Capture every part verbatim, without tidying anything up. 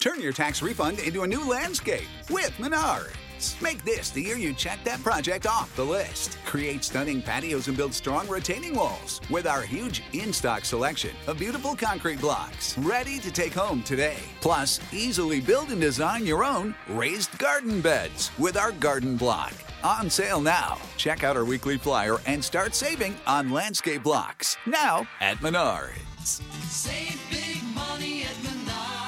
Turn your tax refund into a new landscape with Menards. Make this the year you check that project off the list. Create stunning patios and build strong retaining walls with our huge in-stock selection of beautiful concrete blocks ready to take home today. Plus, easily build and design your own raised garden beds with our garden block. On sale now. Check out our weekly flyer and start saving on landscape blocks. Now at Menards. Save big money at Menards.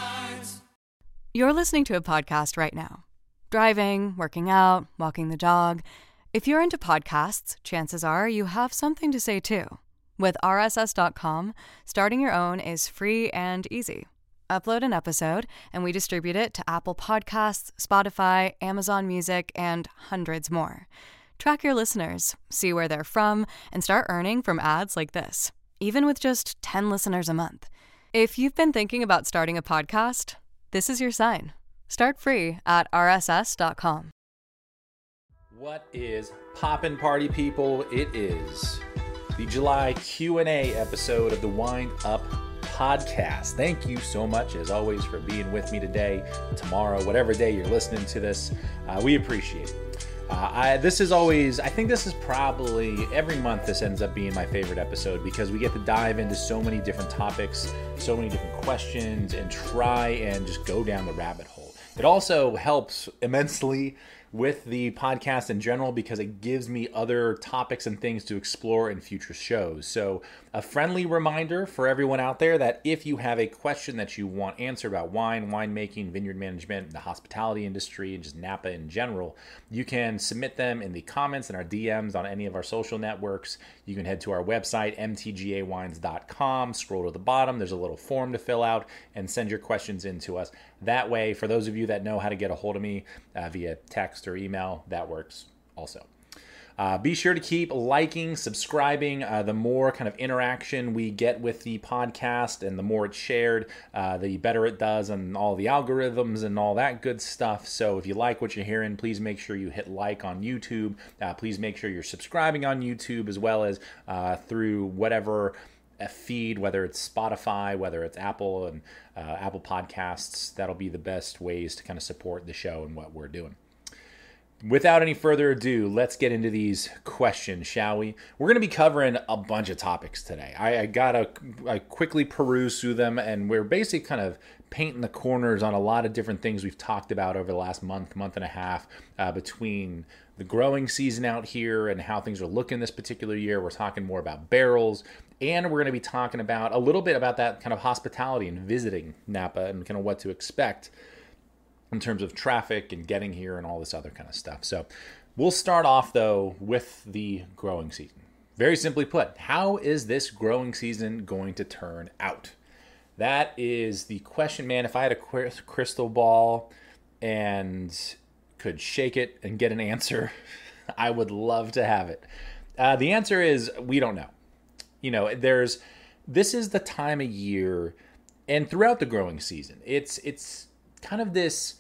You're listening to a podcast right now. Driving, working out, walking the dog. If you're into podcasts, chances are you have something to say too. With R S S dot com, starting your own is free and easy. Upload an episode, and we distribute it to Apple Podcasts, Spotify, Amazon Music, and hundreds more. Track your listeners, see where they're from, and start earning from ads like this, even with just ten listeners a month. If you've been thinking about starting a podcast, this is your sign. Start free at R S S dot com. What is poppin' party people? It is the July Q and A episode of the Wind Up Podcast. Thank you so much, as always, for being with me today, tomorrow, whatever day you're listening to this. Uh, we appreciate it. Uh, I, this is always, I think this is probably, every month this ends up being my favorite episode because we get to dive into so many different topics, so many different questions, and try and just go down the rabbit hole. It also helps immensely with the podcast in general because it gives me other topics and things to explore in future shows. So a friendly reminder for everyone out there that if you have a question that you want answered about wine, winemaking, vineyard management, the hospitality industry, and just Napa in general, you can submit them in the comments and our D Ms on any of our social networks. You can head to our website, m t g a wines dot com, scroll to the bottom, there's a little form to fill out, and send your questions in to us. That way, for those of you that know how to get a hold of me uh, via text or email, that works also. Uh, be sure to keep liking, subscribing. Uh, the more kind of interaction we get with the podcast and the more it's shared, uh, the better it does and all the algorithms and all that good stuff. So if you like what you're hearing, please make sure you hit like on YouTube. Uh, please make sure you're subscribing on YouTube as well as uh, through whatever a feed, whether it's Spotify, whether it's Apple and uh, Apple Podcasts. That'll be the best ways to kind of support the show and what we're doing. Without any further ado, let's get into these questions, shall we? We're going to be covering a bunch of topics today. I, I got to I quickly peruse through them, and we're basically kind of painting the corners on a lot of different things we've talked about over the last month, month and a half, uh, between the growing season out here and how things are looking this particular year. We're talking more about barrels, and we're going to be talking about a little bit about that kind of hospitality and visiting Napa and kind of what to expect in terms of traffic and getting here and all this other kind of stuff. So we'll start off, though, with the growing season. Very simply put, how is this growing season going to turn out? That is the question, man. If I had a crystal ball and could shake it and get an answer, I would love to have it. Uh, the answer is we don't know. You know, there's this is the time of year, and throughout the growing season, it's it's kind of this.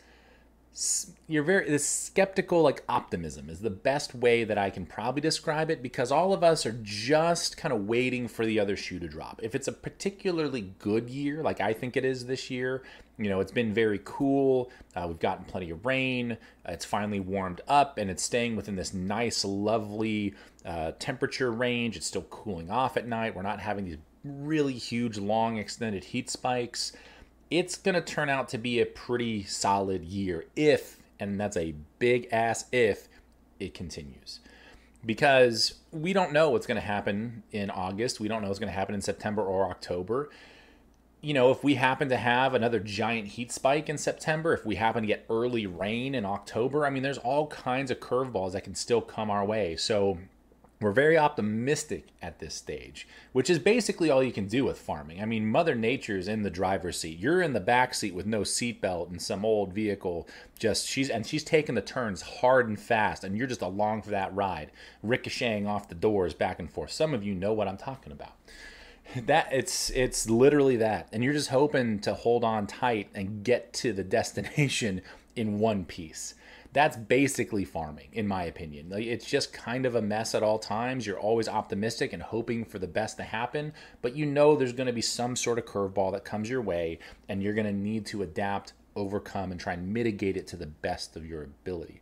You're very this skeptical, like optimism is the best way that I can probably describe it, because all of us are just kind of waiting for the other shoe to drop. If it's a particularly good year, like I think it is this year, you know, it's been very cool. Uh, we've gotten plenty of rain. Uh, it's finally warmed up, and it's staying within this nice, lovely uh, temperature range. It's still cooling off at night. We're not having these really huge, long, extended heat spikes. It's going to turn out to be a pretty solid year if, and that's a big ass if, it continues. Because we don't know what's going to happen in August. We don't know what's going to happen in September or October. You know, if we happen to have another giant heat spike in September, if we happen to get early rain in October, I mean, there's all kinds of curveballs that can still come our way. So we're very optimistic at this stage, which is basically all you can do with farming. I mean, Mother Nature's in the driver's seat. You're in the back seat with no seatbelt in some old vehicle. Just she's and she's taking the turns hard and fast, and you're just along for that ride, ricocheting off the doors back and forth. Some of you know what I'm talking about. That it's it's literally that, and you're just hoping to hold on tight and get to the destination in one piece. That's basically farming, in my opinion. Like, it's just kind of a mess at all times. You're always optimistic and hoping for the best to happen, but you know there's going to be some sort of curveball that comes your way, and you're going to need to adapt overcome and try and mitigate it to the best of your ability.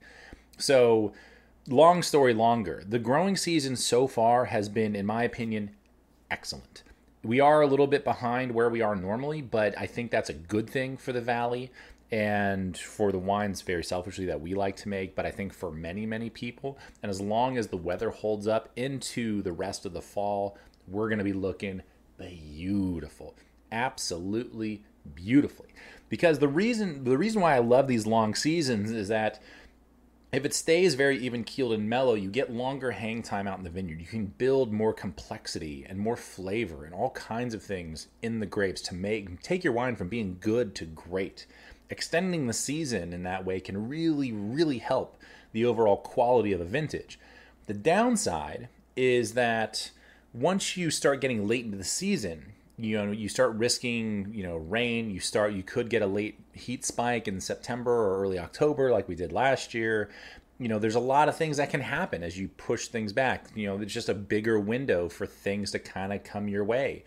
So, long story longer, the growing season so far has been, in my opinion, excellent. We are a little bit behind where we are normally, but I think that's a good thing for the Valley and for the wines, very selfishly, that we like to make, but I think for many, many people, and as long as the weather holds up into the rest of the fall, we're going to be looking beautiful. Absolutely beautifully. Because the reason the reason why I love these long seasons is that if it stays very even-keeled and mellow, you get longer hang time out in the vineyard. You can build more complexity and more flavor and all kinds of things in the grapes to make take your wine from being good to great. Extending the season in that way can really, really help the overall quality of a vintage. The downside is that once you start getting late into the season, you know, you start risking, you know, rain. You start, you could get a late heat spike in September or early October, like we did last year. You know, there's a lot of things that can happen as you push things back. You know, it's just a bigger window for things to kind of come your way.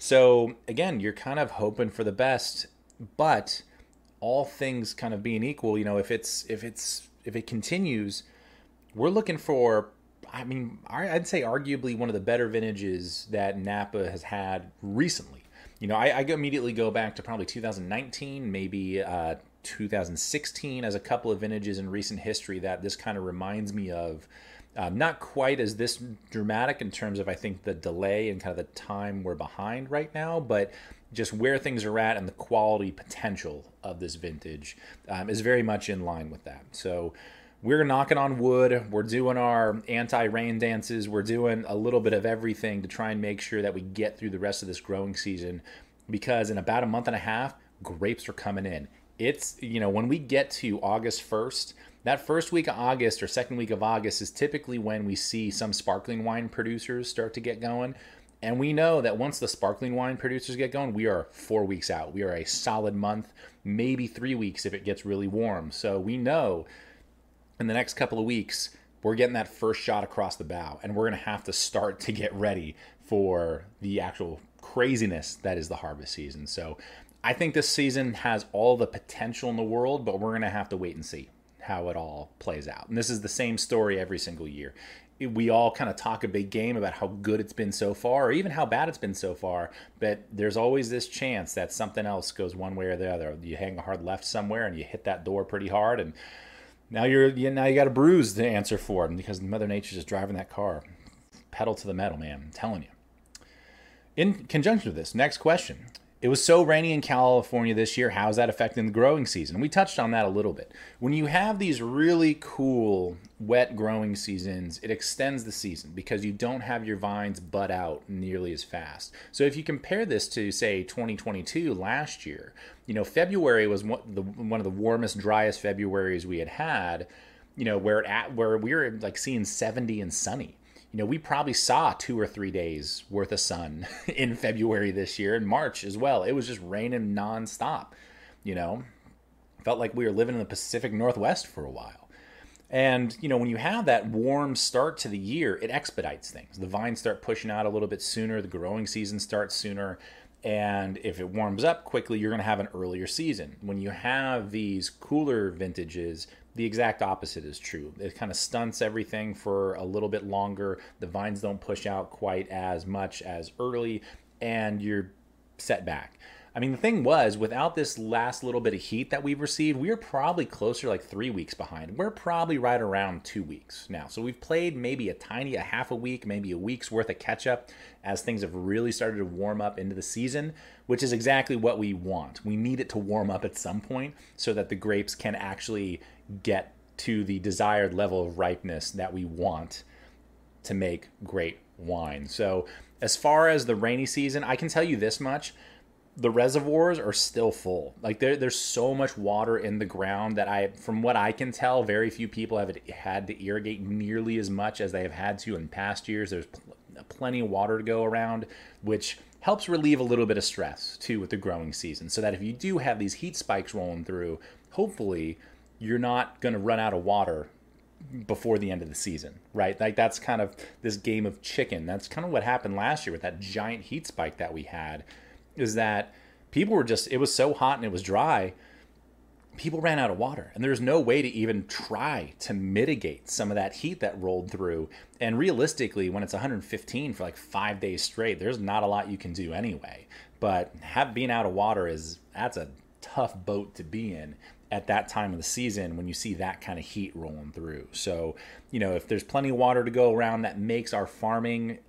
So again, you're kind of hoping for the best, but all things kind of being equal, you know, if it's if it's if it continues, we're looking for, I mean, I'd say arguably one of the better vintages that Napa has had recently. You know, I, I immediately go back to probably two thousand nineteen, maybe uh, two thousand sixteen as a couple of vintages in recent history that this kind of reminds me of. Um, not quite as this dramatic in terms of, I think, the delay and kind of the time we're behind right now, but just where things are at and the quality potential of this vintage um, is very much in line with that. So we're knocking on wood. We're doing our anti-rain dances. We're doing a little bit of everything to try and make sure that we get through the rest of this growing season, because in about a month and a half, grapes are coming in. It's, you know, when we get to August first, that first week of August or second week of August is typically when we see some sparkling wine producers start to get going. And we know that once the sparkling wine producers get going, we are four weeks out. We are a solid month, maybe three weeks if it gets really warm. So we know in the next couple of weeks, we're getting that first shot across the bow, and we're going to have to start to get ready for the actual craziness that is the harvest season. So I think this season has all the potential in the world, but we're going to have to wait and see how it all plays out. And this is the same story every single year. We all kind of talk a big game about how good it's been so far, or even how bad it's been so far, but there's always this chance that something else goes one way or the other. You hang a hard left somewhere and you hit that door pretty hard, and now you're you, now you got a bruise to answer for, because Mother Nature's just driving that car pedal to the metal, man. I'm telling you. In conjunction with this, next question. It was so rainy in California this year. How's that affecting the growing season? We touched on that a little bit. When you have these really cool wet growing seasons, it extends the season because you don't have your vines bud out nearly as fast. So if you compare this to, say, twenty twenty-two, last year, you know, February was one, the, one of the warmest, driest Februaries we had had, you know, where, at, where we were like seeing seventy and sunny. You know, we probably saw two or three days worth of sun in February this year, and March as well. It was just raining nonstop, you know. Felt like we were living in the Pacific Northwest for a while. And, you know, when you have that warm start to the year, it expedites things. The vines start pushing out a little bit sooner. The growing season starts sooner. And if it warms up quickly, you're going to have an earlier season. When you have these cooler vintages, the exact opposite is true. It kind of stunts everything for a little bit longer. The vines don't push out quite as much as early, and you're set back. I mean, the thing was, without this last little bit of heat that we've received, we are probably closer like three weeks behind. We're probably right around two weeks now. So we've played maybe a tiny, a half a week, maybe a week's worth of catch up as things have really started to warm up into the season, which is exactly what we want. We need it to warm up at some point so that the grapes can actually get to the desired level of ripeness that we want to make great wine. So as far as the rainy season, I can tell you this much. The reservoirs are still full. Like there, there's so much water in the ground that I, from what I can tell, very few people have had to irrigate nearly as much as they have had to in past years. There's pl- plenty of water to go around, which helps relieve a little bit of stress too with the growing season. So that if you do have these heat spikes rolling through, hopefully you're not going to run out of water before the end of the season, right? Like that's kind of this game of chicken. That's kind of what happened last year with that giant heat spike that we had. Is that people were just, it was so hot and it was dry people ran out of water, and there's no way to even try to mitigate some of that heat that rolled through. And realistically, when it's one hundred fifteen for like five days straight, there's not a lot you can do anyway. But have, being out of water is, that's a tough boat to be in at that time of the season when you see that kind of heat rolling through. So, you know, if there's plenty of water to go around, that makes our farming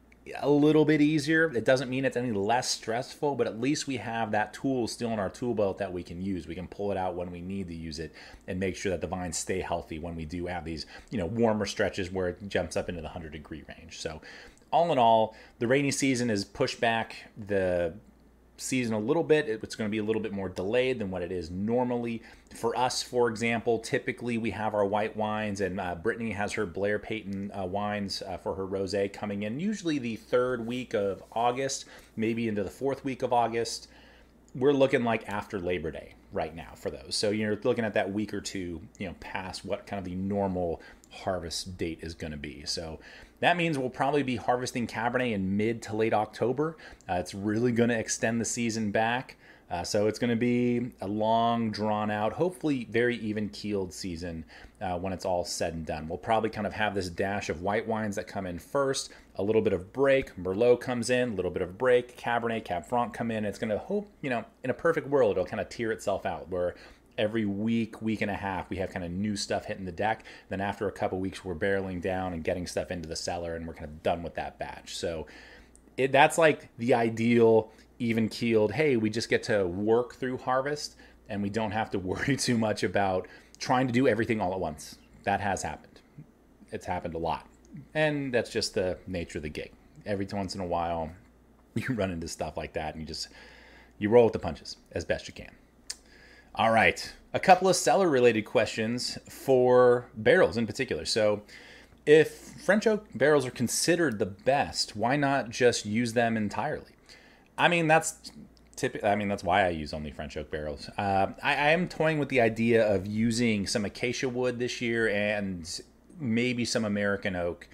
a little bit easier. It doesn't mean it's any less stressful, but at least we have that tool still in our tool belt that we can use. We can pull it out when we need to use it and make sure that the vines stay healthy when we do have these, you know, warmer stretches where it jumps up into the one hundred degree range. So all in all, the rainy season has pushed back the season a little bit. It's going to be a little bit more delayed than what it is normally. For us, for example, typically we have our white wines, and uh, Brittany has her Blair Payton uh, wines uh, for her rosé coming in usually the third week of August, maybe into the fourth week of August. We're looking like after Labor Day right now for those. So you're looking at that week or two, you know, past what kind of the normal harvest date is going to be. So that means we'll probably be harvesting Cabernet in mid to late October. Uh, it's really going to extend the season back. Uh, so it's going to be a long, drawn-out, hopefully very even-keeled season uh, when it's all said and done. We'll probably kind of have this dash of white wines that come in first, a little bit of break, Merlot comes in, a little bit of break, Cabernet, Cab Franc come in. It's going to hope, you know, in a perfect world, it'll kind of tier itself out where every week, week and a half, we have kind of new stuff hitting the deck. Then after a couple weeks, we're barreling down and getting stuff into the cellar, and we're kind of done with that batch. So it, that's like the ideal even-keeled, hey, we just get to work through harvest, and we don't have to worry too much about trying to do everything all at once. That has happened. It's happened a lot. And that's just the nature of the gig. Every once in a while, you run into stuff like that, and you just, you roll with the punches as best you can. All right, a couple of cellar-related questions for barrels in particular. So if French oak barrels are considered the best, why not just use them entirely? I mean, that's typically, I mean, that's why I use only French oak barrels. Uh, I, I am toying with the idea of using some acacia wood this year and maybe some American oak,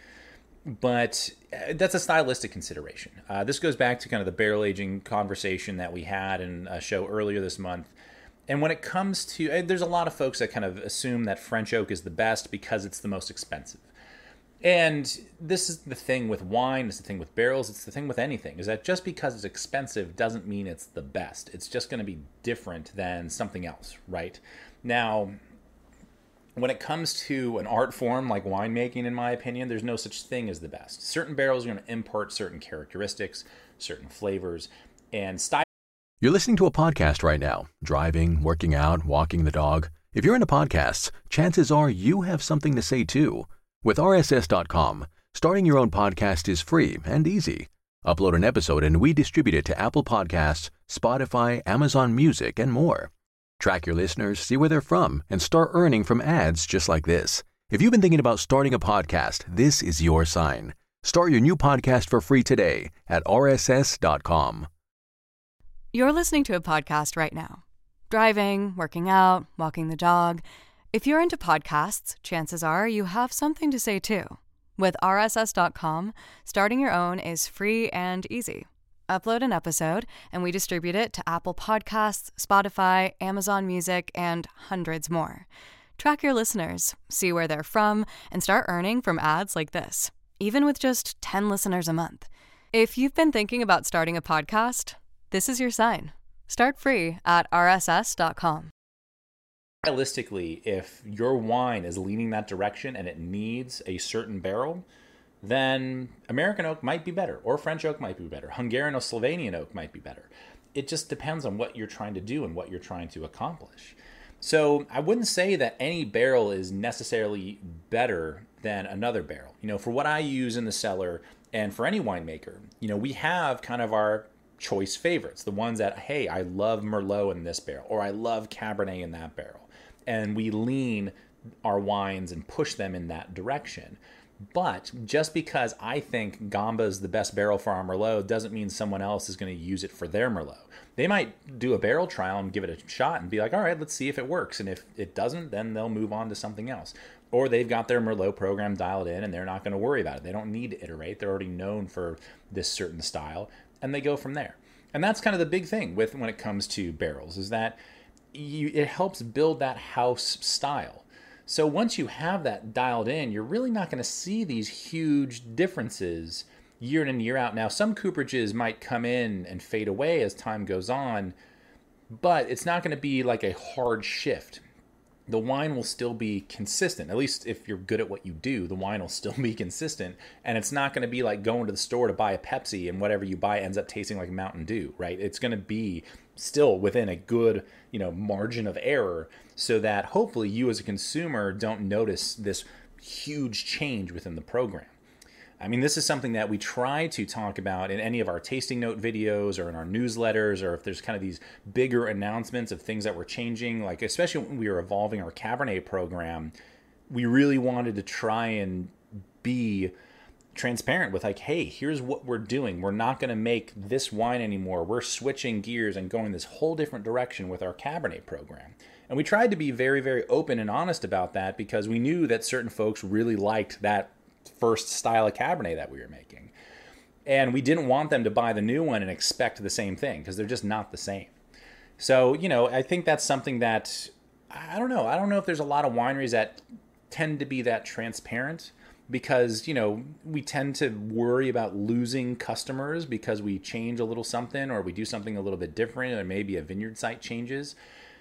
but that's a stylistic consideration. Uh, this goes back to kind of the barrel aging conversation that we had in a show earlier this month. And when it comes to, there's a lot of folks that kind of assume that French oak is the best because it's the most expensive. And this is the thing with wine, it's the thing with barrels, it's the thing with anything, is that just because it's expensive doesn't mean it's the best. It's just going to be different than something else, right? Now, when it comes to an art form like winemaking, in my opinion, there's no such thing as the best. Certain barrels are going to impart certain characteristics, certain flavors, and style. You're listening to a podcast right now, driving, working out, walking the dog. If you're into podcasts, chances are you have something to say too. With R S S dot com, starting your own podcast is free and easy. Upload an episode and we distribute it to Apple Podcasts, Spotify, Amazon Music, and more. Track your listeners, see where they're from, and start earning from ads just like this. If you've been thinking about starting a podcast, this is your sign. Start your new podcast for free today at R S S dot com. You're listening to a podcast right now. Driving, working out, walking the dog. If you're into podcasts, chances are you have something to say too. With R S S dot com, starting your own is free and easy. Upload an episode, and we distribute it to Apple Podcasts, Spotify, Amazon Music, and hundreds more. Track your listeners, see where they're from, and start earning from ads like this, even with just ten listeners a month. If you've been thinking about starting a podcast, this is your sign. Start free at R S S dot com. Realistically, if your wine is leaning that direction and it needs a certain barrel, then American oak might be better, or French oak might be better. Hungarian or Slovenian oak might be better. It just depends on what you're trying to do and what you're trying to accomplish. So I wouldn't say that any barrel is necessarily better than another barrel. You know, for what I use in the cellar and for any winemaker, you know, we have kind of our choice favorites, the ones that, hey, I love Merlot in this barrel, or I love Cabernet in that barrel. And we lean our wines and push them in that direction. But just because I think Gamba is the best barrel for our Merlot doesn't mean someone else is going to use it for their Merlot. They might do a barrel trial and give it a shot and be like, all right, let's see if it works. And if it doesn't, then they'll move on to something else. Or they've got their Merlot program dialed in and they're not going to worry about it. They don't need to iterate. They're already known for this certain style, and they go from there. And that's kind of the big thing with when it comes to barrels, is that you, it helps build that house style. So once you have that dialed in, you're really not going to see these huge differences year in and year out. Now, some cooperages might come in and fade away as time goes on, but it's not going to be like a hard shift. The wine will still be consistent. At least if you're good at what you do, the wine will still be consistent. And it's not going to be like going to the store to buy a Pepsi and whatever you buy ends up tasting like Mountain Dew, right? It's going to be still within a good, you know, margin of error, so that hopefully you as a consumer don't notice this huge change within the program. I mean, this is something that we try to talk about in any of our tasting note videos or in our newsletters, or if there's kind of these bigger announcements of things that we're changing, like especially when we were evolving our Cabernet program, we really wanted to try and be transparent with like, hey, here's what we're doing. We're not going to make this wine anymore. We're switching gears and going this whole different direction with our Cabernet program. And we tried to be very, very open and honest about that because we knew that certain folks really liked that first style of Cabernet that we were making. And we didn't want them to buy the new one and expect the same thing, because they're just not the same. So, you know, I think that's something that, I don't know. I don't know if there's a lot of wineries that tend to be that transparent, because, you know, we tend to worry about losing customers because we change a little something or we do something a little bit different, or maybe a vineyard site changes.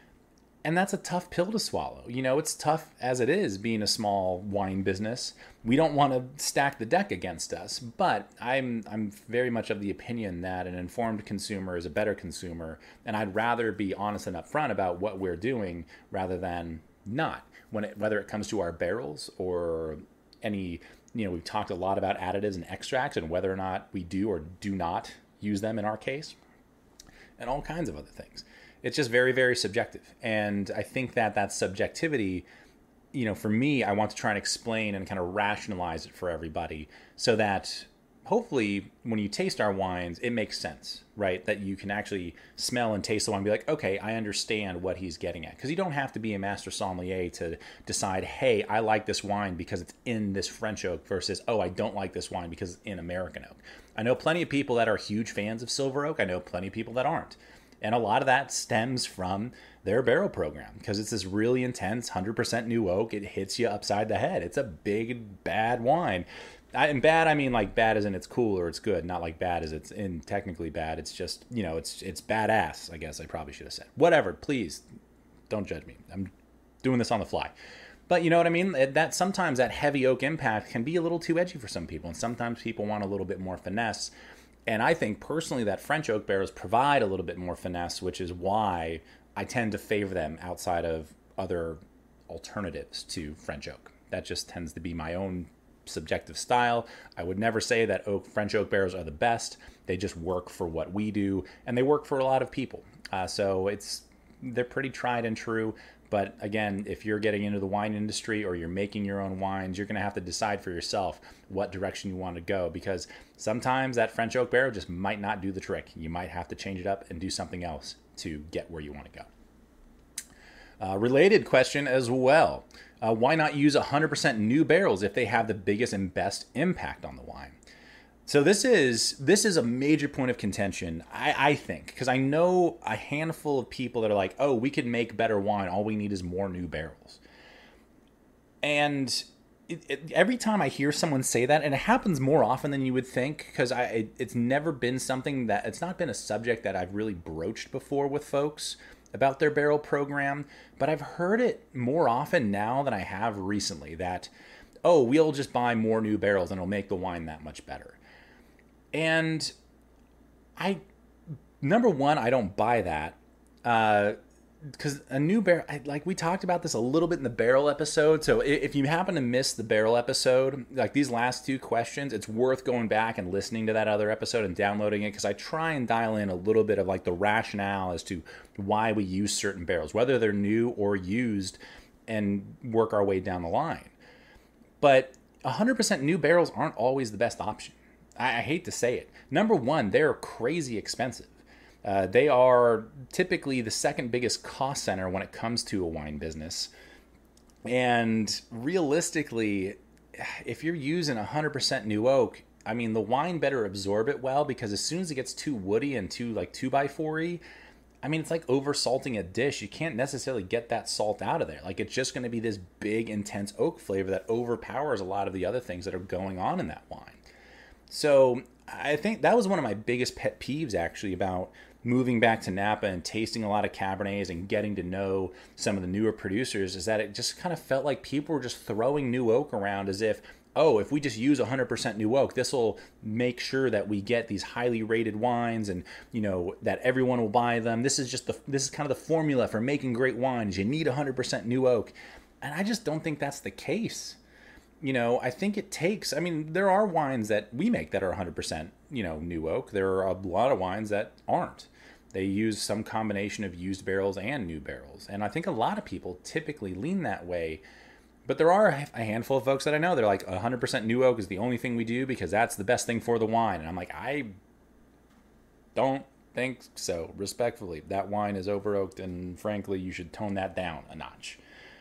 And that's a tough pill to swallow. You know, it's tough as it is being a small wine business. We don't want to stack the deck against us, but I'm I'm very much of the opinion that an informed consumer is a better consumer, and I'd rather be honest and upfront about what we're doing rather than not. When it, whether it comes to our barrels or any, you know, we've talked a lot about additives and extracts and whether or not we do or do not use them in our case, and all kinds of other things. It's just very, very subjective. And I think that that subjectivity, you know, for me, I want to try and explain and kind of rationalize it for everybody so that hopefully when you taste our wines, it makes sense, right? That you can actually smell and taste the wine and be like, okay, I understand what he's getting at. Because you don't have to be a master sommelier to decide, hey, I like this wine because it's in this French oak versus, oh, I don't like this wine because it's in American oak. I know plenty of people that are huge fans of silver oak. I know plenty of people that aren't. And a lot of that stems from their barrel program, because it's this really intense one hundred percent new oak. It hits you upside the head. It's a big, bad wine. I, and bad, I mean like bad as in it's cool or it's good, not like bad as it's in technically bad. It's just, you know, it's it's badass, I guess I probably should have said. Whatever, please don't judge me. I'm doing this on the fly. But you know what I mean? That sometimes that heavy oak impact can be a little too edgy for some people. And sometimes people want a little bit more finesse. And I think personally that French oak barrels provide a little bit more finesse, which is why I tend to favor them outside of other alternatives to French oak. That just tends to be my own subjective style. I would never say that oak French oak barrels are the best. They just work for what we do, and they work for a lot of people. Uh, so it's they're pretty tried and true. But again, if you're getting into the wine industry or you're making your own wines, you're going to have to decide for yourself what direction you want to go, because sometimes that French oak barrel just might not do the trick. You might have to change it up and do something else to get where you want to go. Uh, related question as well. Uh, why not use one hundred percent new barrels if they have the biggest and best impact on the wine? So this is this is a major point of contention, I, I think, because I know a handful of people that are like, oh, we could make better wine. All we need is more new barrels. And it, it, every time I hear someone say that, and it happens more often than you would think, because I it, it's never been something that, it's not been a subject that I've really broached before with folks about their barrel program, but I've heard it more often now than I have recently that, oh, we'll just buy more new barrels and it'll make the wine that much better. And I, number one, I don't buy that, uh, because a new barrel, I, like we talked about this a little bit in the barrel episode. So if you happen to miss the barrel episode, like these last two questions, it's worth going back and listening to that other episode and downloading it, because I try and dial in a little bit of like the rationale as to why we use certain barrels, whether they're new or used, and work our way down the line. But one hundred percent new barrels aren't always the best option. I, I hate to say it. Number one, they're crazy expensive. Uh, they are typically the second biggest cost center when it comes to a wine business. And realistically, if you're using one hundred percent new oak, I mean, the wine better absorb it well, because as soon as it gets too woody and too like two by four-y, I mean, it's like over salting a dish. You can't necessarily get that salt out of there. Like, it's just going to be this big, intense oak flavor that overpowers a lot of the other things that are going on in that wine. So I think that was one of my biggest pet peeves, actually, about moving back to Napa and tasting a lot of Cabernets and getting to know some of the newer producers, is that it just kind of felt like people were just throwing new oak around as if, oh, if we just use one hundred percent new oak, this will make sure that we get these highly rated wines, and, you know, that everyone will buy them. This is just the, this is kind of the formula for making great wines. You need one hundred percent new oak. And I just don't think that's the case. You know, I think it takes, I mean, there are wines that we make that are one hundred percent, you know, new oak. There are a lot of wines that aren't. They use some combination of used barrels and new barrels. And I think a lot of people typically lean that way. But there are a handful of folks that I know, they're like, one hundred percent new oak is the only thing we do because that's the best thing for the wine. And I'm like, I don't think so, respectfully. That wine is over oaked, and frankly, you should tone that down a notch.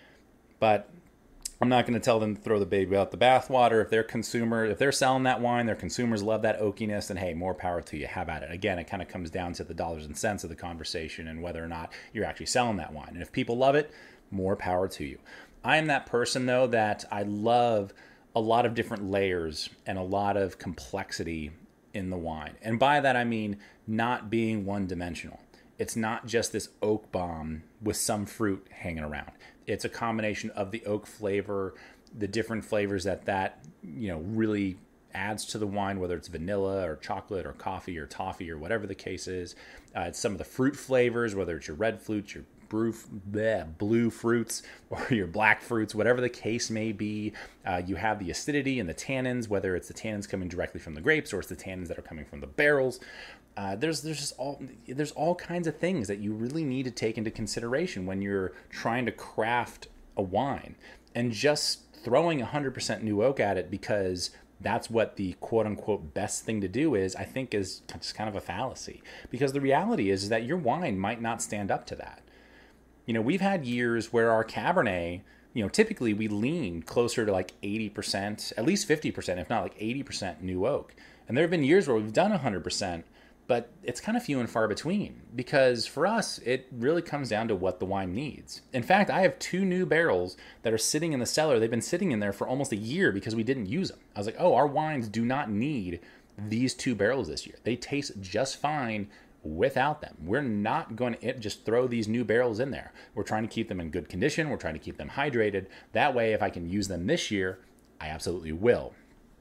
But I'm not going to tell them to throw the baby out the bathwater. If they're consumer, if they're selling that wine, their consumers love that oakiness, and hey, more power to you. Have at it. Again, it kind of comes down to the dollars and cents of the conversation and whether or not you're actually selling that wine. And if people love it, more power to you. I am that person, though, that I love a lot of different layers and a lot of complexity in the wine. And by that, I mean not being one-dimensional. It's not just this oak bomb with some fruit hanging around. It's a combination of the oak flavor, the different flavors that that, you know, really adds to the wine, whether it's vanilla or chocolate or coffee or toffee or whatever the case is. Uh, it's some of the fruit flavors, whether it's your red fruits, your brew, bleh, blue fruits, or your black fruits, whatever the case may be. Uh, you have the acidity and the tannins, whether it's the tannins coming directly from the grapes or it's the tannins that are coming from the barrels. Uh, there's there's just all there's all kinds of things that you really need to take into consideration when you're trying to craft a wine. And just throwing one hundred percent new oak at it because that's what the quote-unquote best thing to do is, I think is just kind of a fallacy. Because the reality is, is that your wine might not stand up to that. You know, we've had years where our Cabernet, you know, typically we lean closer to like eighty percent, at least fifty percent, if not like eighty percent new oak. And there have been years where we've done one hundred percent, but it's kind of few and far between, because for us, it really comes down to what the wine needs. In fact, I have two new barrels that are sitting in the cellar. They've been sitting in there for almost a year because we didn't use them. I was like, oh, our wines do not need these two barrels this year. They taste just fine without them. We're not going to just throw these new barrels in there. We're trying to keep them in good condition. We're trying to keep them hydrated. That way, if I can use them this year, I absolutely will.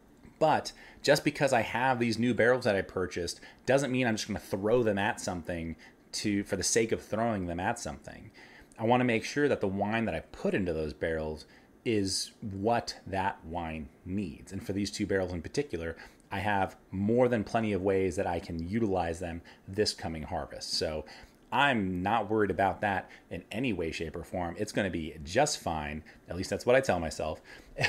But just because I have these new barrels that I purchased doesn't mean I'm just going to throw them at something to for the sake of throwing them at something. I want to make sure that the wine that I put into those barrels is what that wine needs. And for these two barrels in particular, I have more than plenty of ways that I can utilize them this coming harvest. So I'm not worried about that in any way, shape, or form. It's going to be just fine. At least that's what I tell myself.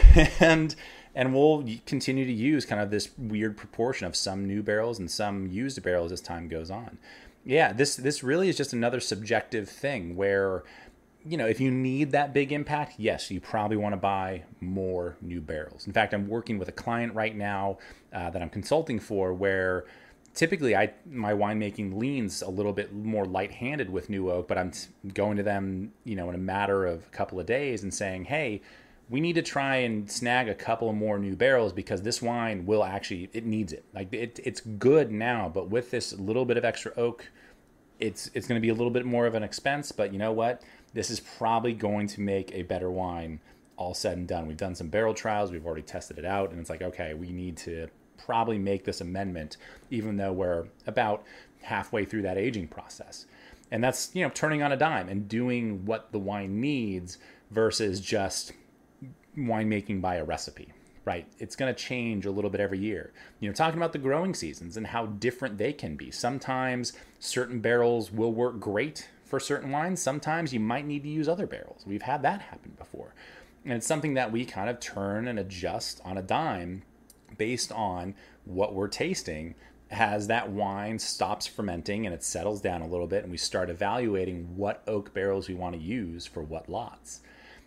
and and we'll continue to use kind of this weird proportion of some new barrels and some used barrels as time goes on. Yeah, this this really is just another subjective thing where, you know, if you need that big impact, yes, you probably want to buy more new barrels. In fact, I'm working with a client right now uh, that I'm consulting for where typically I my winemaking leans a little bit more light-handed with new oak, but I'm going to them, you know, in a matter of a couple of days and saying, hey, we need to try and snag a couple of more new barrels because this wine will actually, it needs it. Like it, it's good now, but with this little bit of extra oak, it's it's going to be a little bit more of an expense, but you know what? This is probably going to make a better wine all said and done. We've done some barrel trials. We've already tested it out. And it's like, okay, we need to probably make this amendment, even though we're about halfway through that aging process. And that's, you know, turning on a dime and doing what the wine needs versus just winemaking by a recipe, right? It's going to change a little bit every year. You know, talking about the growing seasons and how different they can be. Sometimes certain barrels will work great for certain wines. Sometimes you might need to use other barrels. We've had that happen before. And it's something that we kind of turn and adjust on a dime based on what we're tasting as that wine stops fermenting and it settles down a little bit and we start evaluating what oak barrels we want to use for what lots.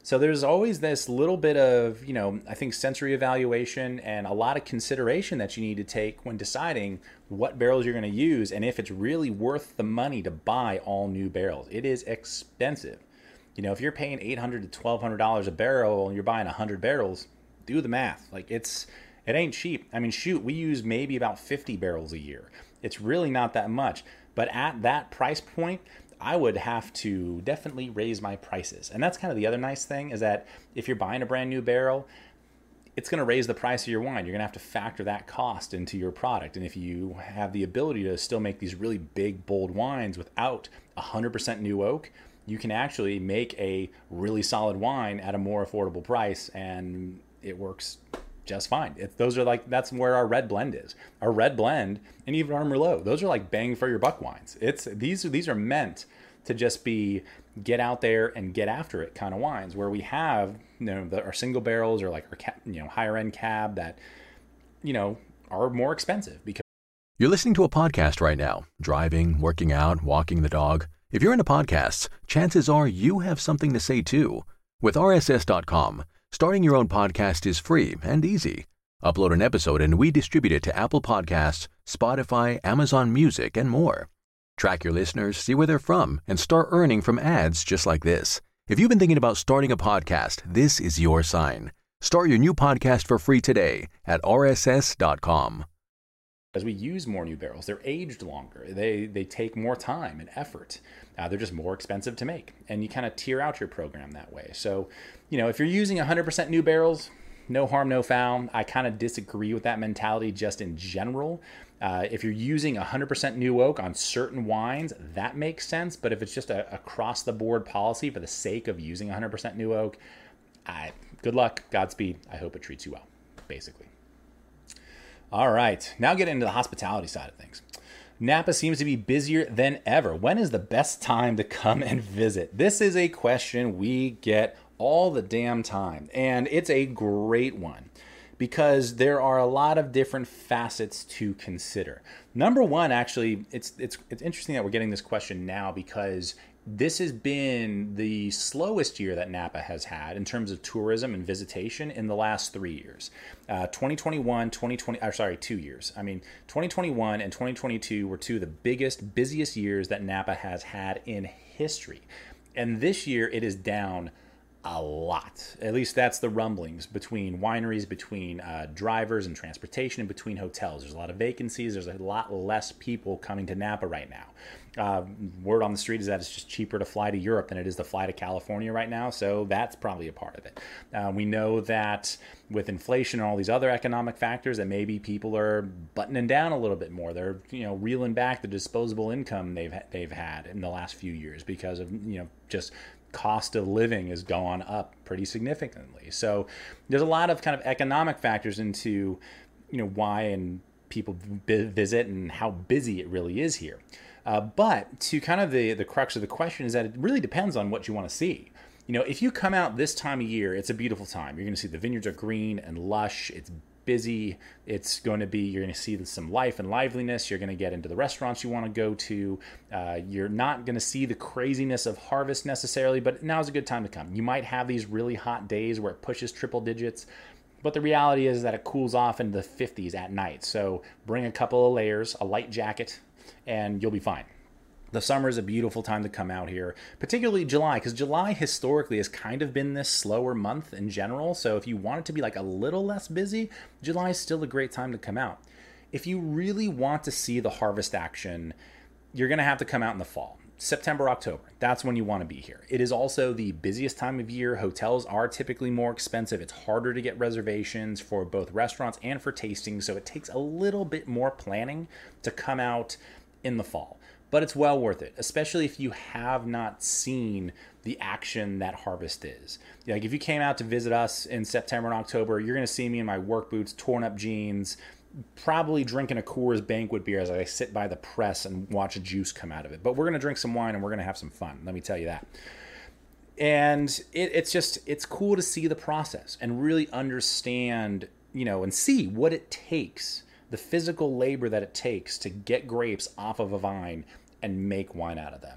So there's always this little bit of, you know, I think sensory evaluation and a lot of consideration that you need to take when deciding what barrels you're going to use and if it's really worth the money to buy all new barrels. It is expensive. You know, if you're paying eight hundred dollars to twelve hundred dollars a barrel and you're buying one hundred barrels, do the math. Like it's, it ain't cheap. I mean, shoot, we use maybe about fifty barrels a year. It's really not that much. But at that price point, I would have to definitely raise my prices. And that's kind of the other nice thing is that if you're buying a brand new barrel, it's going to raise the price of your wine. You're going to have to factor that cost into your product. And if you have the ability to still make these really big, bold wines without one hundred percent new oak, you can actually make a really solid wine at a more affordable price, and it works just fine. It, those are like, that's where our red blend is. Our red blend and even our Merlot, those are like bang for your buck wines. It's these, these are meant to just be get out there and get after it kind of wines, where we have, you know, the, our single barrels or like our, you know, higher end cab that, you know, are more expensive because You're listening to a podcast right now, driving, working out, walking the dog. If you're into podcasts, chances are you have something to say too. With R S S dot com, starting your own podcast is free and easy. Upload an episode and we distribute it to Apple Podcasts, Spotify, Amazon Music, and more. Track your listeners, see where they're from, and start earning from ads just like this. If you've been thinking about starting a podcast, this is your sign. Start your new podcast for free today at R S S dot com. as we use more new barrels, they're aged longer. They they take more time and effort. Uh, they're just more expensive to make. And you kind of tier out your program that way. So, you know, if you're using one hundred percent new barrels, no harm, no foul. I kind of disagree with that mentality just in general. Uh, if you're using one hundred percent new oak on certain wines, that makes sense. But if it's just a across-the-board policy for the sake of using one hundred percent new oak, I, good luck, Godspeed. I hope it treats you well, basically. All right, now get into the hospitality side of things. Napa seems to be busier than ever. When is the best time to come and visit? This is a question we get all the damn time, and it's a great one because there are a lot of different facets to consider. Number one, actually, it's it's it's interesting that we're getting this question now because this has been the slowest year that Napa has had in terms of tourism and visitation in the last three years. Uh, twenty twenty-one, twenty twenty, or sorry, two years. I mean, twenty twenty-one and twenty twenty-two were two of the biggest, busiest years that Napa has had in history. And this year it is down a lot. At least that's the rumblings between wineries, between uh, drivers and transportation, and between hotels. There's a lot of vacancies. There's a lot less people coming to Napa right now. Uh, word on the street is that it's just cheaper to fly to Europe than it is to fly to California right now. So that's probably a part of it. Uh, we know that with inflation and all these other economic factors that maybe people are buttoning down a little bit more. They're, you know, reeling back the disposable income they've they've had in the last few years because of, you know, just cost of living has gone up pretty significantly. So there's a lot of kind of economic factors into, you know, why and people visit and how busy it really is here. Uh, but to kind of the, the crux of the question is that it really depends on what you want to see. You know, if you come out this time of year, it's a beautiful time. You're going to see the vineyards are green and lush. It's busy. It's going to be, you're going to see some life and liveliness. You're going to get into the restaurants you want to go to. Uh, you're not going to see the craziness of harvest necessarily, but now's a good time to come. You might have these really hot days where it pushes triple digits, but the reality is that it cools off into the fifties at night. So bring a couple of layers, a light jacket, and you'll be fine. The summer is a beautiful time to come out here, particularly July, because July historically has kind of been this slower month in general. So if you want it to be like a little less busy, July is still a great time to come out. If you really want to see the harvest action, you're going to have to come out in the fall. September, October, that's when you want to be here. It is also the busiest time of year. Hotels are typically more expensive. It's harder to get reservations for both restaurants and for tasting, so it takes a little bit more planning to come out in the fall. But it's well worth it, especially if you have not seen the action that harvest is. Like if you came out to visit us in September and October, you're going to see me in my work boots, torn up jeans, probably drinking a Coors Banquet beer as I sit by the press and watch a juice come out of it. But we're going to drink some wine and we're going to have some fun. Let me tell you that. And it, it's just, it's cool to see the process and really understand, you know, and see what it takes, the physical labor that it takes to get grapes off of a vine and make wine out of them.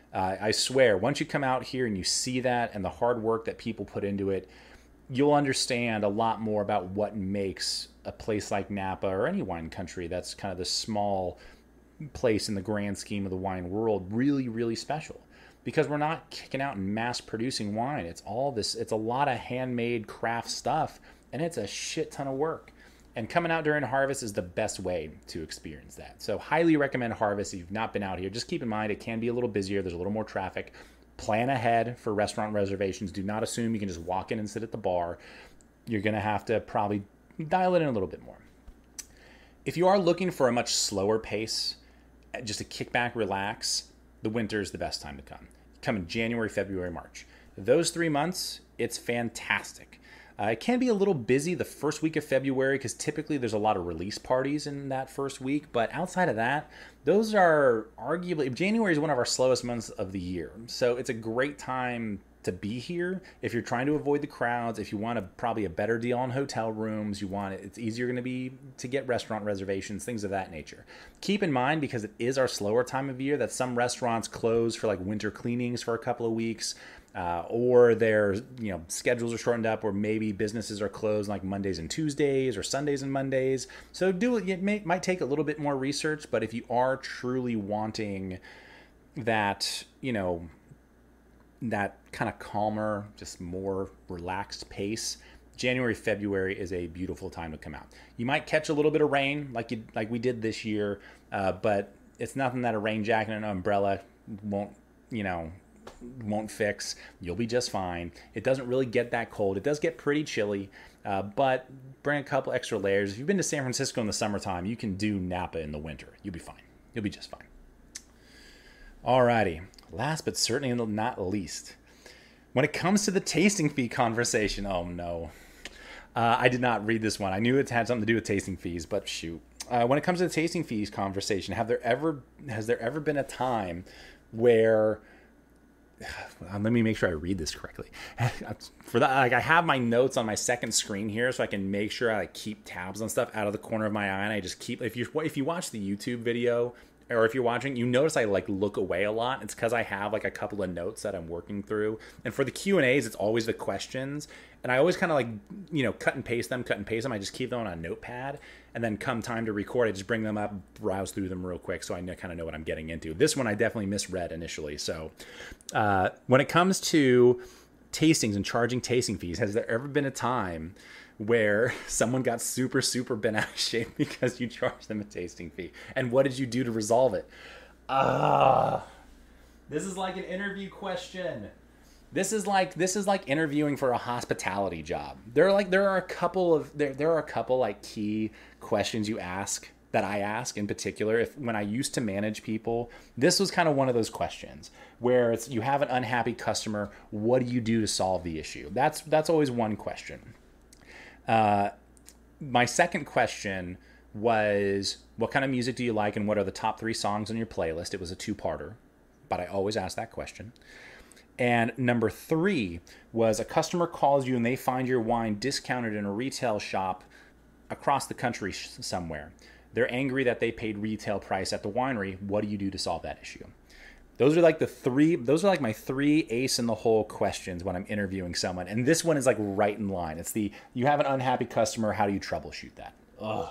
Uh, I swear, once you come out here and you see that and the hard work that people put into it, you'll understand a lot more about what makes a place like Napa or any wine country that's kind of the small place in the grand scheme of the wine world really, really special. Because we're not kicking out and mass producing wine. It's all this, it's a lot of handmade craft stuff, and it's a shit ton of work. And coming out during harvest is the best way to experience that. So highly recommend harvest if you've not been out here. Just keep in mind it can be a little busier. There's a little more traffic. Plan ahead for restaurant reservations. Do not assume you can just walk in and sit at the bar. You're going to have to probably dial it in a little bit more. If you are looking for a much slower pace, just to kick back, relax, the winter is the best time to come. Come in January, February, March. Those three months, it's fantastic. Uh, it can be a little busy the first week of February because typically there's a lot of release parties in that first week. But outside of that, those are arguably, January is one of our slowest months of the year. So it's a great time to be here if you're trying to avoid the crowds, if you want a, probably a better deal on hotel rooms, you want it, it's easier going to be to get restaurant reservations, things of that nature. Keep in mind, because it is our slower time of year, that some restaurants close for like winter cleanings for a couple of weeks. Uh, or their you know schedules are shortened up, or maybe businesses are closed like Mondays and Tuesdays or Sundays and Mondays. So do it. It may, might take a little bit more research, but if you are truly wanting that, you know, that kind of calmer, just more relaxed pace, January, February is a beautiful time to come out. You might catch a little bit of rain, like you like we did this year, uh, but it's nothing that a rain jacket and an umbrella won't, you know. won't fix. You'll be just fine. It doesn't really get that cold. It does get pretty chilly, uh, but bring a couple extra layers. If you've been to San Francisco in the summertime, you can do Napa in the winter. You'll be fine. You'll be just fine. Alrighty. Last but certainly not least, when it comes to the tasting fee conversation, oh no. Uh, I did not read this one. I knew it had something to do with tasting fees, but shoot. Uh, when it comes to the tasting fees conversation, have there ever has there ever been a time where let me make sure I read this correctly. For that, like I have my notes on my second screen here, so I can make sure I like keep tabs on stuff out of the corner of my eye, and I just keep. If you if you watch the YouTube video, or if you're watching, you notice I like look away a lot. It's because I have like a couple of notes that I'm working through. And for the Q and A's, it's always the questions, and I always kind of like you know cut and paste them, cut and paste them. I just keep them on a notepad, and then come time to record, I just bring them up, browse through them real quick, so I kind of know what I'm getting into. This one I definitely misread initially. So uh, when it comes to tastings and charging tasting fees, has there ever been a time where someone got super, super bent out of shape because you charged them a tasting fee? And what did you do to resolve it? Ah, uh, this is like an interview question. This is like this is like interviewing for a hospitality job. There are like there are a couple of there there are a couple like key questions you ask that I ask in particular. If when I used to manage people, this was kind of one of those questions where it's you have an unhappy customer. What do you do to solve the issue? That's that's always one question. Uh, my second question was, what kind of music do you like and what are the top three songs on your playlist? It was a two-parter, but I always ask that question. And number three was a customer calls you and they find your wine discounted in a retail shop across the country somewhere. They're angry that they paid retail price at the winery. What do you do to solve that issue? Those are like the three, those are like my three ace in the hole questions when I'm interviewing someone. And this one is like right in line. It's the, you have an unhappy customer. How do you troubleshoot that? Ugh.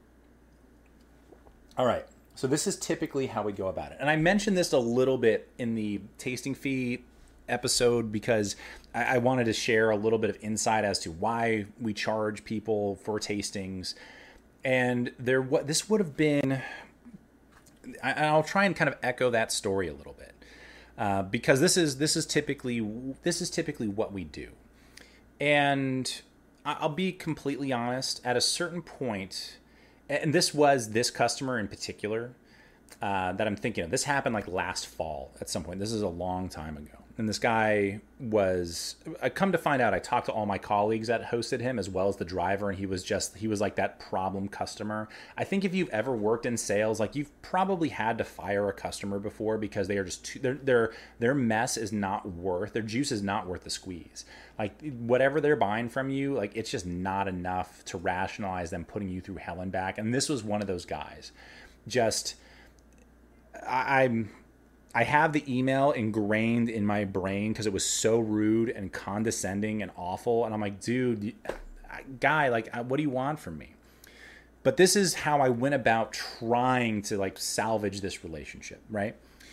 All right. So this is typically how we go about it. And I mentioned this a little bit in the tasting fee episode because I, I wanted to share a little bit of insight as to why we charge people for tastings. And there, what this would have been, I, I'll try and kind of echo that story a little bit uh, because this is this is typically this is typically what we do. And I'll be completely honest. At a certain point, and this was this customer in particular uh, that I'm thinking of. This happened like last fall at some point. This is a long time ago. And this guy was, I come to find out, I talked to all my colleagues that hosted him as well as the driver, and he was just, he was like that problem customer. I think if you've ever worked in sales, like you've probably had to fire a customer before because they are just too, their their their mess is not worth, their juice is not worth the squeeze. Like whatever they're buying from you, like it's just not enough to rationalize them putting you through hell and back. And this was one of those guys. Just, I, I'm... I have the email ingrained in my brain because it was so rude and condescending and awful. And I'm like, dude, guy, like, what do you want from me? But this is how I went about trying to like salvage this relationship, right?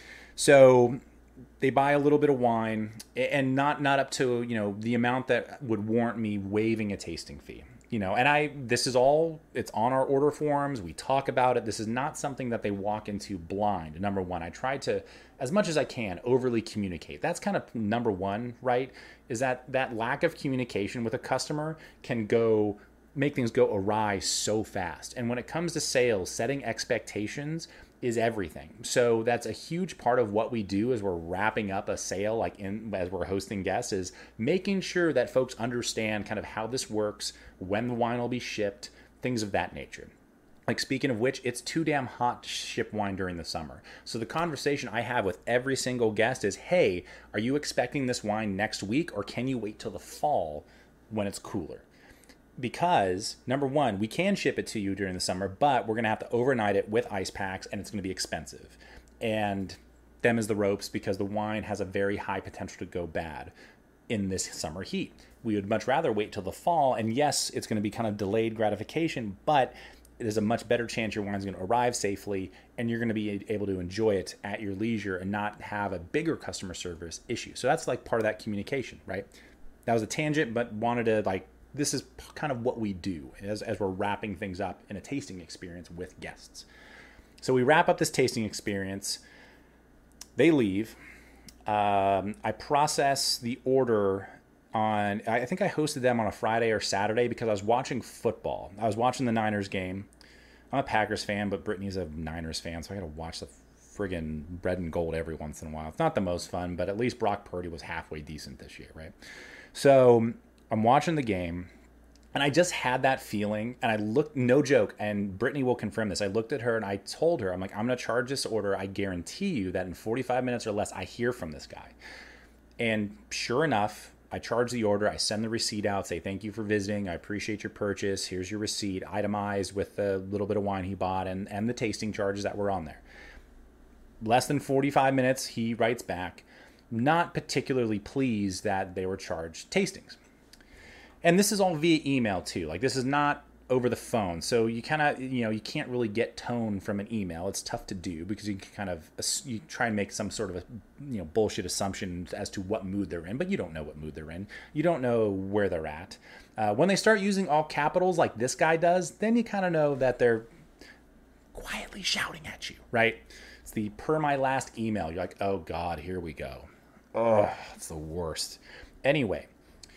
So they buy a little bit of wine, and not not up to, you know, the amount that would warrant me waiving a tasting fee. You know, and I, this is all, it's on our order forms. We talk about it. This is not something that they walk into blind. Number one, I try to, as much as I can, overly communicate. That's kind of number one, right? Is that that lack of communication with a customer can go, make things go awry so fast. And when it comes to sales, setting expectations is everything. So that's a huge part of what we do as we're wrapping up a sale, like in, as we're hosting guests, is making sure that folks understand kind of how this works, when the wine will be shipped, things of that nature. Like, speaking of which, it's too damn hot to ship wine during the summer. So the conversation I have with every single guest is, hey, are you expecting this wine next week, or can you wait till the fall when it's cooler? Because, number one, we can ship it to you during the summer, but we're going to have to overnight it with ice packs, and it's going to be expensive. And them is the ropes, because the wine has a very high potential to go bad in this summer heat. We would much rather wait till the fall, and yes, it's going to be kind of delayed gratification, but there's a much better chance your wine's going to arrive safely, and you're going to be able to enjoy it at your leisure and not have a bigger customer service issue. So that's like part of that communication, right? That was a tangent, but wanted to like, this is kind of what we do as, as we're wrapping things up in a tasting experience with guests. So we wrap up this tasting experience. They leave. Um, I process the order on, I think I hosted them on a Friday or Saturday because I was watching football. I was watching the Niners game. I'm a Packers fan, but Brittany's a Niners fan, so I got to watch the friggin' red and gold every once in a while. It's not the most fun, but at least Brock Purdy was halfway decent this year, right? So I'm watching the game, and I just had that feeling, and I looked, no joke, and Brittany will confirm this. I looked at her, and I told her, I'm like, I'm going to charge this order. I guarantee you that in forty-five minutes or less, I hear from this guy. And sure enough, I charge the order. I send the receipt out, say, thank you for visiting. I appreciate your purchase. Here's your receipt, itemized with the little bit of wine he bought and, and the tasting charges that were on there. Less than forty-five minutes, he writes back, not particularly pleased that they were charged tastings. And this is all via email too. Like, this is not over the phone. So you kind of, you know, you can't really get tone from an email. It's tough to do because you can kind of, you try and make some sort of a, you know, bullshit assumption as to what mood they're in, but you don't know what mood they're in. You don't know where they're at. Uh, when they start using all capitals like this guy does, then you kind of know that they're quietly shouting at you, right? It's the per my last email. You're like, oh God, here we go. Oh, it's the worst. Anyway,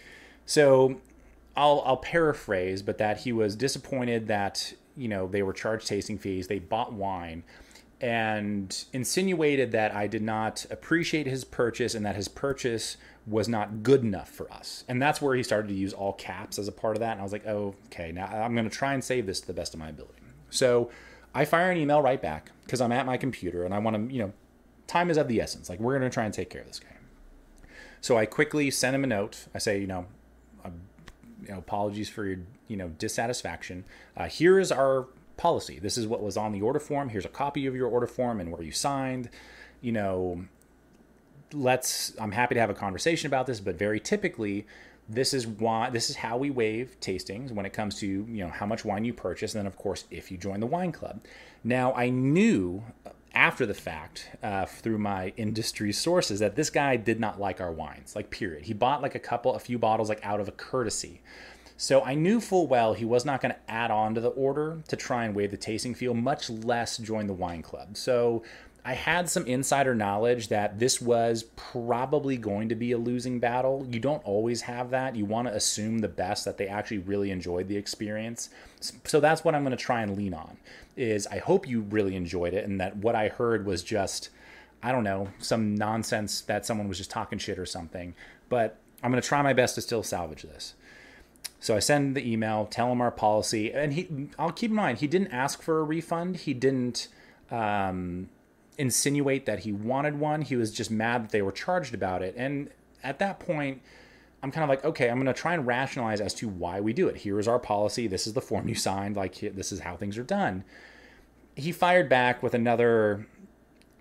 so I'll, I'll paraphrase, but that he was disappointed that, you know, they were charged tasting fees. They bought wine and insinuated that I did not appreciate his purchase and that his purchase was not good enough for us. And that's where he started to use all caps as a part of that. And I was like, oh, okay, now I'm going to try and save this to the best of my ability. So I fire an email right back because I'm at my computer and I want to, you know, time is of the essence. Like, we're going to try and take care of this guy. So I quickly send him a note. I say, you know, I'm, you know, apologies for your, you know, dissatisfaction. Uh, here is our policy. This is what was on the order form. Here's a copy of your order form and where you signed. You know, let's, I'm happy to have a conversation about this, but very typically, this is why, this is how we waive tastings when it comes to, you know, how much wine you purchase. And then, of course, if you join the wine club. Now, I knew after the fact, uh, through my industry sources, that this guy did not like our wines, like, period. He bought like a couple, a few bottles, like, out of a courtesy. So I knew full well he was not going to add on to the order to try and waive the tasting fee, much less join the wine club. So I had some insider knowledge that this was probably going to be a losing battle. You don't always have that. You want to assume the best, that they actually really enjoyed the experience. So that's what I'm going to try and lean on, is I hope you really enjoyed it and that what I heard was just, I don't know, some nonsense that someone was just talking shit or something. But I'm going to try my best to still salvage this. So I send the email, tell him our policy, and he, I'll keep in mind, he didn't ask for a refund. He didn't um, insinuate that he wanted one. He was just mad that they were charged about it. And at that point, I'm kind of like, okay, I'm going to try and rationalize as to why we do it. Here is our policy. This is the form you signed. Like, this is how things are done. He fired back with another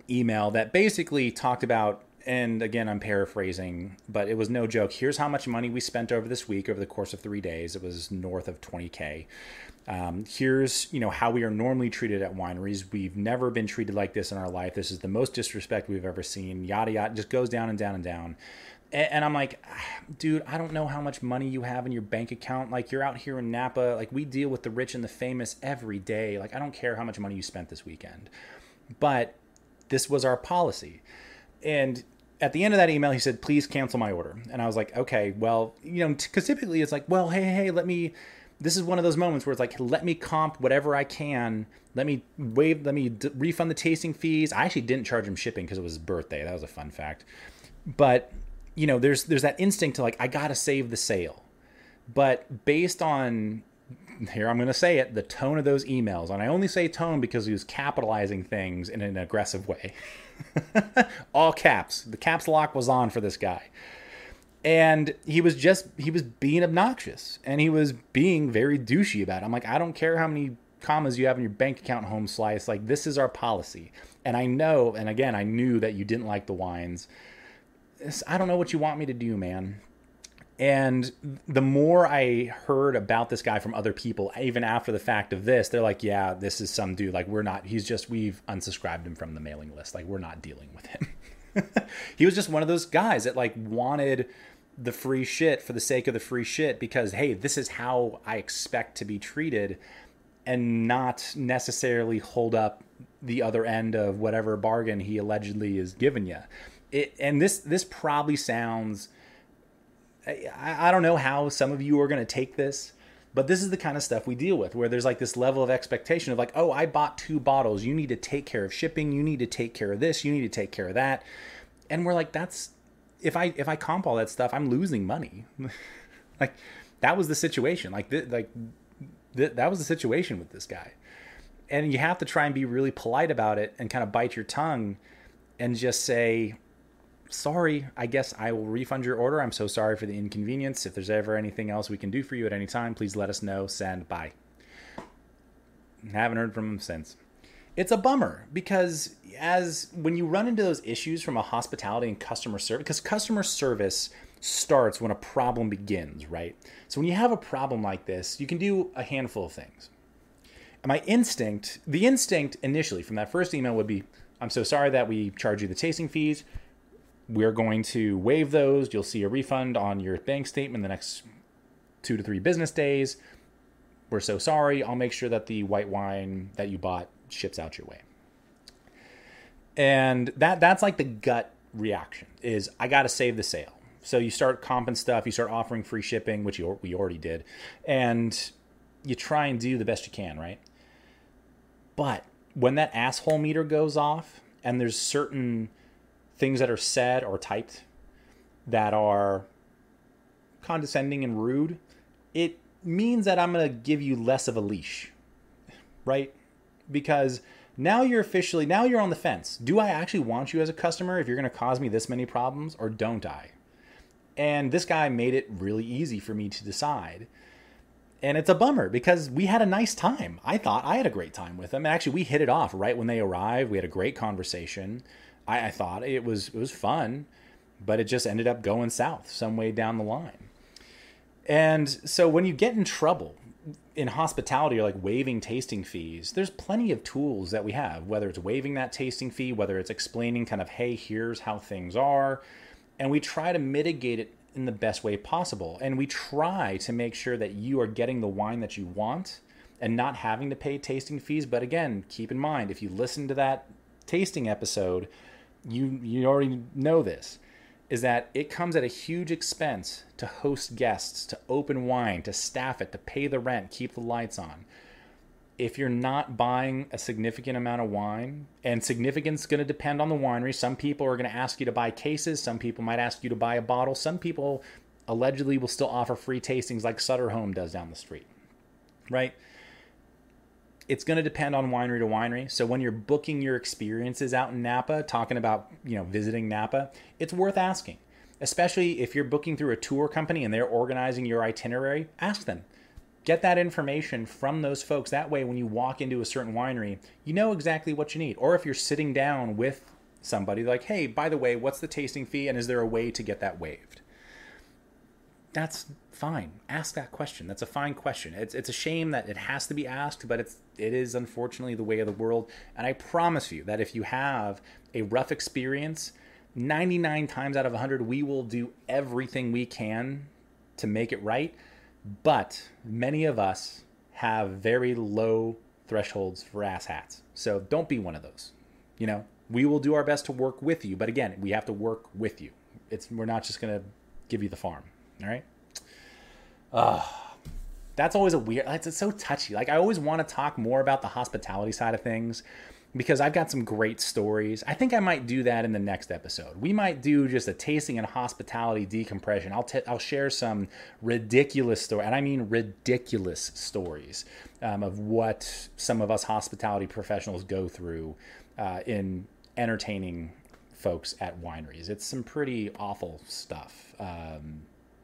email that basically talked about, and again, I'm paraphrasing, but it was no joke. Here's how much money we spent over this week over the course of three days. It was north of twenty K. Um, here's, you know, how we are normally treated at wineries. We've never been treated like this in our life. This is the most disrespect we've ever seen. Yada, yada, just goes down and down and down. And, and I'm like, dude, I don't know how much money you have in your bank account. Like, you're out here in Napa. Like, we deal with the rich and the famous every day. Like, I don't care how much money you spent this weekend. But this was our policy. And at the end of that email, he said, please cancel my order. And I was like, okay, well, you know, because typically it's like, well, hey, hey, let me, this is one of those moments where it's like, let me comp whatever I can. Let me waive, let me d- refund the tasting fees. I actually didn't charge him shipping because it was his birthday. That was a fun fact. But, you know, there's, there's that instinct to like, I got to save the sale. But based on, here I'm going to say it, the tone of those emails, and I only say tone because he was capitalizing things in an aggressive way. All caps. The caps lock was on for this guy. And he was just, he was being obnoxious. And he was being very douchey about it. I'm like, I don't care how many commas you have in your bank account, home slice. Like, this is our policy. And I know, and again, I knew that you didn't like the wines. I don't know what you want me to do, man. And the more I heard about this guy from other people, even after the fact of this, they're like, yeah, this is some dude. Like, we're not, he's just, we've unsubscribed him from the mailing list. Like, we're not dealing with him. He was just one of those guys that like wanted the free shit for the sake of the free shit because, hey, this is how I expect to be treated, and not necessarily hold up the other end of whatever bargain he allegedly is giving you. It, and this, this probably sounds, I, I don't know how some of you are going to take this, but this is the kind of stuff we deal with where there's like this level of expectation of like, oh, I bought two bottles. You need to take care of shipping. You need to take care of this. You need to take care of that. And we're like, that's, if I, if I comp all that stuff, I'm losing money. Like, that was the situation. Like, th- like th- that was the situation with this guy. And you have to try and be really polite about it and kind of bite your tongue and just say, sorry, I guess I will refund your order. I'm so sorry for the inconvenience. If there's ever anything else we can do for you at any time, please let us know. Send. Bye. Haven't heard from him since. It's a bummer because as when you run into those issues from a hospitality and customer service, because customer service starts when a problem begins, right? So when you have a problem like this, you can do a handful of things. And my instinct, the instinct initially from that first email would be, I'm so sorry that we charge you the tasting fees. We're going to waive those. You'll see a refund on your bank statement the next two to three business days. We're so sorry. I'll make sure that the white wine that you bought ships out your way. And that that's like the gut reaction is, I got to save the sale. So you start comping stuff. You start offering free shipping, which you, we already did. And you try and do the best you can, right? But when that asshole meter goes off and there's certain things that are said or typed that are condescending and rude, it means that I'm going to give you less of a leash, right? Because now you're officially, now you're on the fence. Do I actually want you as a customer if you're going to cause me this many problems, or don't I? And this guy made it really easy for me to decide. And it's a bummer because we had a nice time. I thought I had a great time with them. And actually, we hit it off right when they arrived. We had a great conversation. I, I thought it was it was fun, but it just ended up going south some way down the line. And so when you get in trouble in hospitality or like waiving tasting fees, there's plenty of tools that we have, whether it's waiving that tasting fee, whether it's explaining kind of, hey, here's how things are. And we try to mitigate it in the best way possible. And we try to make sure that you are getting the wine that you want and not having to pay tasting fees. But again, keep in mind, if you listen to that tasting episode, you you already know this, is that it comes at a huge expense to host guests, to open wine, to staff it, to pay the rent, keep the lights on. If you're not buying a significant amount of wine, and significance is going to depend on the winery. Some people are going to ask you to buy cases. Some people might ask you to buy a bottle. Some people allegedly will still offer free tastings like Sutter Home does down the street, right? It's going to depend on winery to winery. So when you're booking your experiences out in Napa, talking about, you know, visiting Napa, it's worth asking, especially if you're booking through a tour company and they're organizing your itinerary. Ask them. Get that information from those folks. That way, when you walk into a certain winery, you know exactly what you need. Or if you're sitting down with somebody like, hey, by the way, what's the tasting fee, and is there a way to get that waived? That's fine. Ask that question. That's a fine question. It's it's a shame that it has to be asked, but it's it is unfortunately the way of the world. And I promise you that if you have a rough experience, ninety-nine times out of one hundred, we will do everything we can to make it right. But many of us have very low thresholds for asshats. So don't be one of those. You know, we will do our best to work with you. But again, we have to work with you. It's we're not just going to give you the farm. All right. Uh, that's always a weird, it's, it's so touchy. Like I always want to talk more about the hospitality side of things because I've got some great stories. I think I might do that in the next episode. We might do just a tasting and hospitality decompression. I'll t- I'll share some ridiculous story, and I mean ridiculous stories um, of what some of us hospitality professionals go through uh, in entertaining folks at wineries. It's some pretty awful stuff. Um,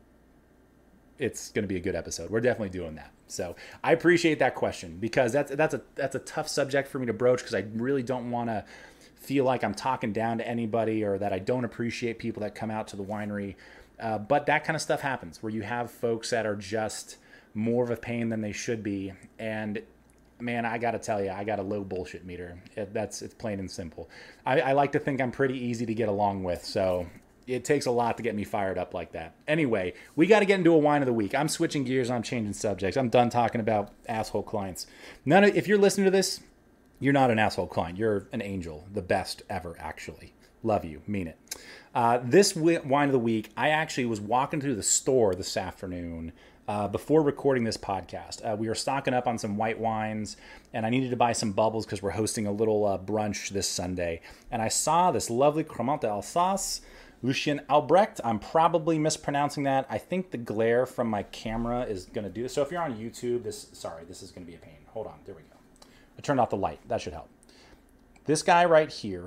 it's going to be a good episode. We're definitely doing that. So I appreciate that question because that's, that's a, that's a tough subject for me to broach because I really don't want to feel like I'm talking down to anybody or that I don't appreciate people that come out to the winery. Uh, but that kind of stuff happens where you have folks that are just more of a pain than they should be. And man, I got to tell you, I got a low bullshit meter. It, that's, it's plain and simple. I, I like to think I'm pretty easy to get along with. So it takes a lot to get me fired up like that. Anyway, we got to get into a wine of the week. I'm switching gears. I'm changing subjects. I'm done talking about asshole clients. None of, if you're listening to this, you're not an asshole client. You're an angel. The best ever, actually. Love you. Mean it. Uh, this w- wine of the week, I actually was walking through the store this afternoon uh, before recording this podcast. Uh, we were stocking up on some white wines, and I needed to buy some bubbles because we're hosting a little uh, brunch this Sunday. And I saw this lovely Cremant d'Alsace Lucien Albrecht. I'm probably mispronouncing that. I think the glare from my camera is going to do this. So if you're on YouTube, this, sorry, this is going to be a pain. Hold on. There we go. I turned off the light. That should help. This guy right here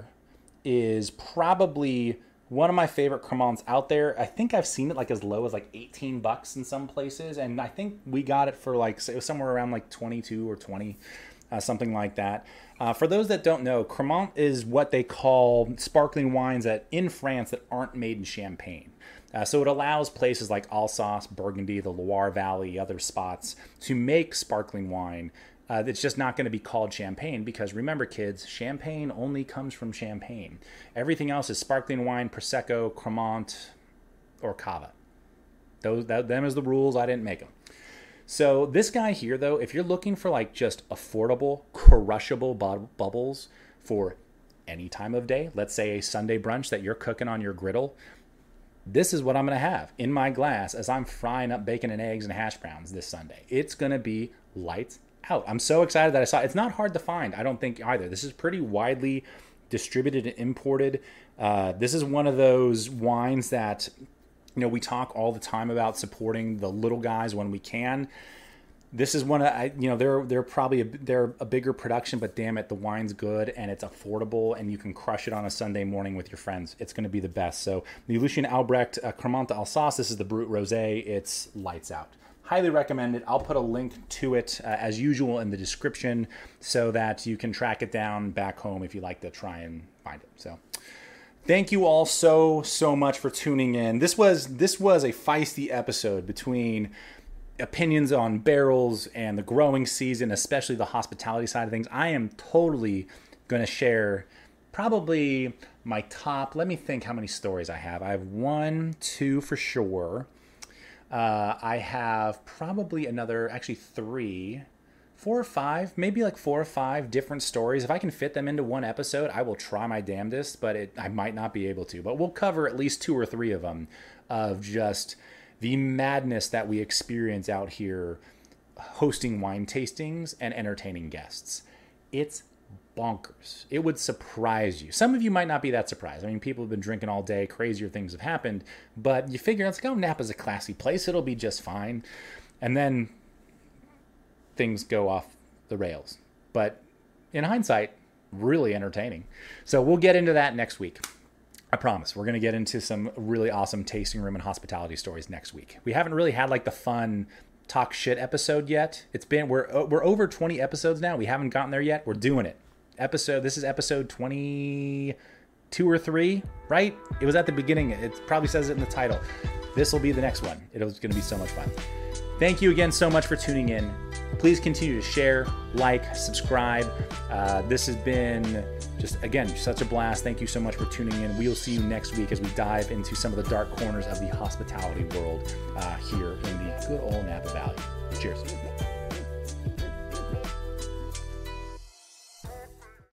is probably one of my favorite Cremants out there. I think I've seen it like as low as like eighteen bucks in some places. And I think we got it for like, it was somewhere around like twenty-two or twenty, uh, something like that. Uh, for those that don't know, Cremant is what they call sparkling wines that in France that aren't made in Champagne. Uh, so it allows places like Alsace, Burgundy, the Loire Valley, other spots to make sparkling wine uh, that's just not going to be called Champagne because remember, kids, Champagne only comes from Champagne. Everything else is sparkling wine, Prosecco, Cremant, or Cava. Those, that, them is the rules. I didn't make them. So this guy here, though, if you're looking for like just affordable, crushable bu- bubbles for any time of day, let's say a Sunday brunch that you're cooking on your griddle, this is what I'm going to have in my glass as I'm frying up bacon and eggs and hash browns this Sunday. It's going to be lights out. I'm so excited that I saw it. It's not hard to find, I don't think, either. This is pretty widely distributed and imported. Uh, this is one of those wines that, you know, we talk all the time about supporting the little guys when we can. This is one of, I, you know, they're they're probably a, they're a bigger production, but damn it, the wine's good and it's affordable, and you can crush it on a Sunday morning with your friends. It's going to be the best. So the Lucien Albrecht uh, Cremant d'Alsace, this is the Brut Rosé. It's lights out. Highly recommend it. I'll put a link to it uh, as usual in the description so that you can track it down back home if you like to try and find it. So. Thank you all so, so much for tuning in. This was this was a feisty episode between opinions on barrels and the growing season, especially the hospitality side of things. I am totally going to share probably my top, let me think how many stories I have. I have one, two for sure. Uh, I have probably another, actually three, four or five, maybe like four or five different stories. If I can fit them into one episode, I will try my damnedest, but it, I might not be able to. But we'll cover at least two or three of them of just the madness that we experience out here hosting wine tastings and entertaining guests. It's bonkers. It would surprise you. Some of you might not be that surprised. I mean, people have been drinking all day. Crazier things have happened. But you figure, it's like, oh, Napa's a classy place. It'll be just fine. And then things go off the rails. But in hindsight, really entertaining. So we'll get into that next week. I promise. We're going to get into some really awesome tasting room and hospitality stories next week. We haven't really had like the fun talk shit episode yet. It's been, we're we're over twenty episodes now. We haven't gotten there yet. We're doing it. Episode, this is episode twenty, two or three, right? It was at the beginning. It probably says it in the title. This will be the next one. It was going to be so much fun. Thank you again so much for tuning in. Please continue to share, like, subscribe. Uh, this has been just, again, such a blast. Thank you so much for tuning in. We will see you next week as we dive into some of the dark corners of the hospitality world uh, here in the good old Napa Valley. Cheers.